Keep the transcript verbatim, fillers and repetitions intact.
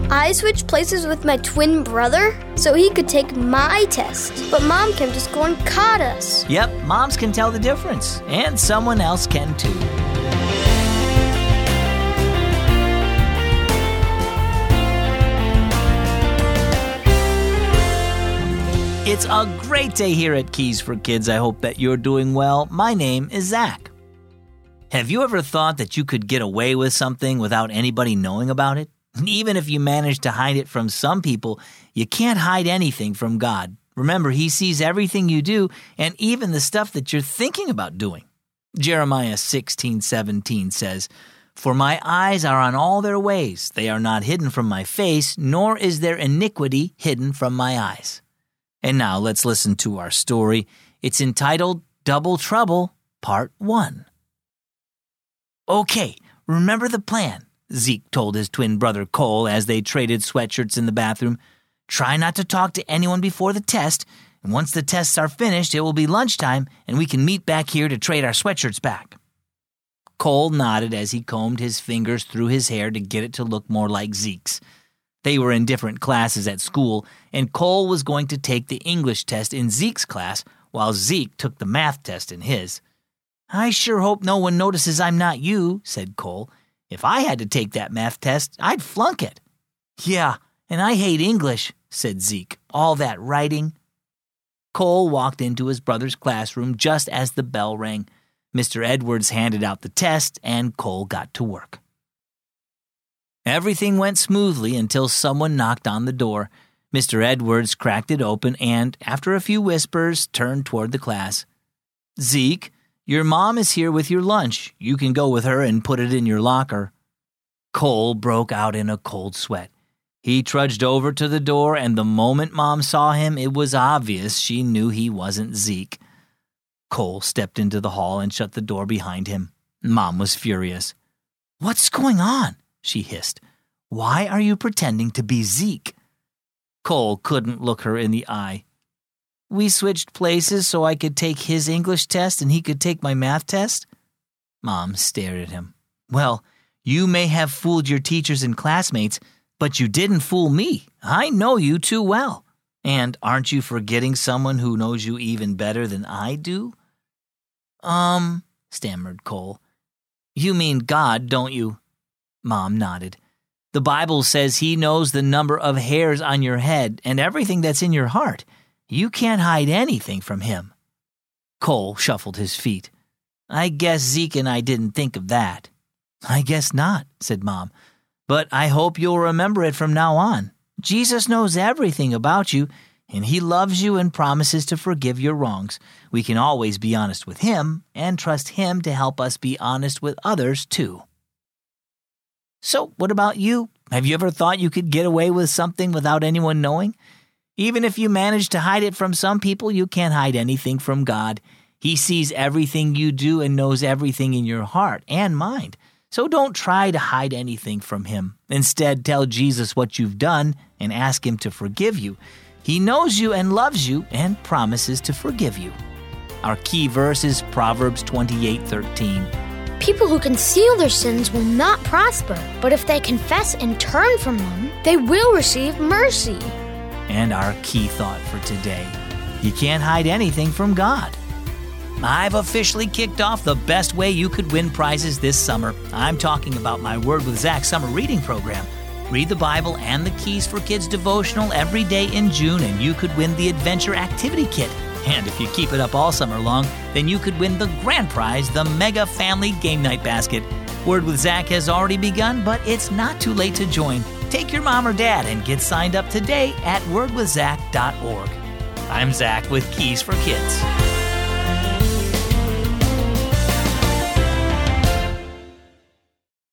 I switched places with my twin brother so he could take my test. But Mom came to school and caught us. Yep, moms can tell the difference, and someone else can too. It's a great day here at Keys for Kids. I hope that you're doing well. My name is Zach. Have you ever thought that you could get away with something without anybody knowing about it? Even if you manage to hide it from some people, you can't hide anything from God. Remember, He sees everything you do and even the stuff that you're thinking about doing. Jeremiah sixteen seventeen says, "For my eyes are on all their ways. They are not hidden from my face, nor is their iniquity hidden from my eyes." And now let's listen to our story. It's entitled Double Trouble, Part one. "Okay, remember the plan," Zeke told his twin brother Cole as they traded sweatshirts in the bathroom. "Try not to talk to anyone before the test, and once the tests are finished, it will be lunchtime, and we can meet back here to trade our sweatshirts back." Cole nodded as he combed his fingers through his hair to get it to look more like Zeke's. They were in different classes at school, and Cole was going to take the English test in Zeke's class while Zeke took the math test in his. "I sure hope no one notices I'm not you," said Cole. "If I had to take that math test, I'd flunk it." "Yeah, and I hate English," said Zeke. "All that writing." Cole walked into his brother's classroom just as the bell rang. Mister Edwards handed out the test, and Cole got to work. Everything went smoothly until someone knocked on the door. Mister Edwards cracked it open and, after a few whispers, turned toward the class. "Zeke, your mom is here with your lunch. You can go with her and put it in your locker." Cole broke out in a cold sweat. He trudged over to the door, and the moment Mom saw him, it was obvious she knew he wasn't Zeke. Cole stepped into the hall and shut the door behind him. Mom was furious. "What's going on?" she hissed. "Why are you pretending to be Zeke?" Cole couldn't look her in the eye. "We switched places so I could take his English test and he could take my math test?" Mom stared at him. "Well, you may have fooled your teachers and classmates, but you didn't fool me. I know you too well. And aren't you forgetting someone who knows you even better than I do?" Um, stammered Cole. "You mean God, don't you?" Mom nodded. "The Bible says He knows the number of hairs on your head and everything that's in your heart. You can't hide anything from Him." Cole shuffled his feet. "I guess Zeke and I didn't think of that." "I guess not," said Mom. "But I hope you'll remember it from now on. Jesus knows everything about you, and He loves you and promises to forgive your wrongs. We can always be honest with Him and trust Him to help us be honest with others too." So, what about you? Have you ever thought you could get away with something without anyone knowing? Even if you manage to hide it from some people, you can't hide anything from God. He sees everything you do and knows everything in your heart and mind. So don't try to hide anything from Him. Instead, tell Jesus what you've done and ask Him to forgive you. He knows you and loves you and promises to forgive you. Our key verse is Proverbs twenty-eight thirteen. People who conceal their sins will not prosper, but if they confess and turn from them, they will receive mercy. And our key thought for today, you can't hide anything from God. I've officially kicked off the best way you could win prizes this summer. I'm talking about my Word with Zach summer reading program. Read the Bible and the Keys for Kids devotional every day in June, and you could win the Adventure Activity Kit. And if you keep it up all summer long, then you could win the grand prize, the Mega Family Game Night Basket. Word with Zach has already begun, but it's not too late to join. Take your mom or dad and get signed up today at word with zach dot org. I'm Zach with Keys for Kids.